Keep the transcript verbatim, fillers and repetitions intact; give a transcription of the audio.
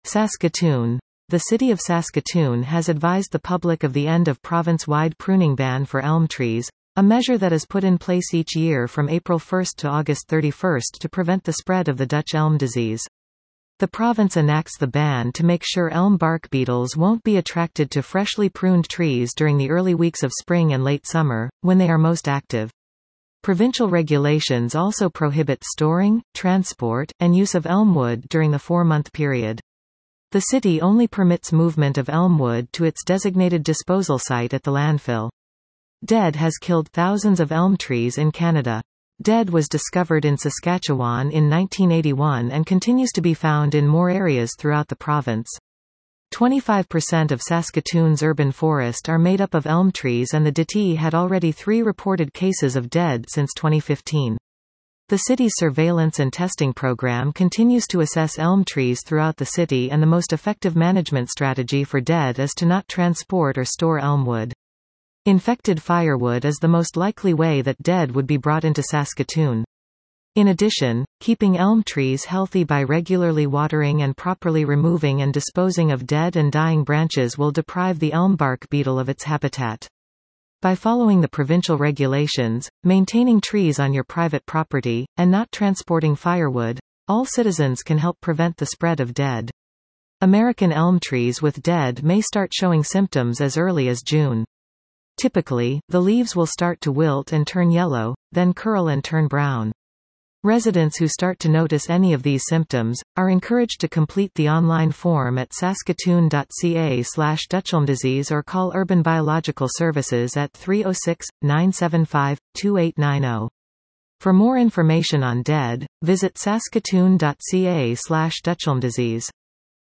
Saskatoon. The city of Saskatoon has advised the public of the end of province-wide pruning ban for elm trees, a measure that is put in place each year from April first to August thirty-first to prevent the spread of the Dutch elm disease. The province enacts the ban to make sure elm bark beetles won't be attracted to freshly pruned trees during the early weeks of spring and late summer, when they are most active. Provincial regulations also prohibit storing, transport, and use of elm wood during the four-month period. The city only permits movement of elm wood to its designated disposal site at the landfill. Dead has killed thousands of elm trees in Canada. Dead was discovered in Saskatchewan in nineteen eighty-one and continues to be found in more areas throughout the province. twenty-five percent of Saskatoon's urban forest are made up of elm trees, and the D T had already three reported cases of dead since twenty fifteen. The city's surveillance and testing program continues to assess elm trees throughout the city, and the most effective management strategy for dead is to not transport or store elm wood. Infected firewood is the most likely way that dead would be brought into Saskatoon. In addition, keeping elm trees healthy by regularly watering and properly removing and disposing of dead and dying branches will deprive the elm bark beetle of its habitat. By following the provincial regulations, maintaining trees on your private property, and not transporting firewood, all citizens can help prevent the spread of dead. American elm trees with dead may start showing symptoms as early as June. Typically, the leaves will start to wilt and turn yellow, then curl and turn brown. Residents who start to notice any of these symptoms are encouraged to complete the online form at saskatoon dot c a slash dutchelmdisease or call Urban Biological Services at three oh six, nine seven five, two eight nine oh. For more information on dead, visit saskatoon dot c a slash dutchelmdisease.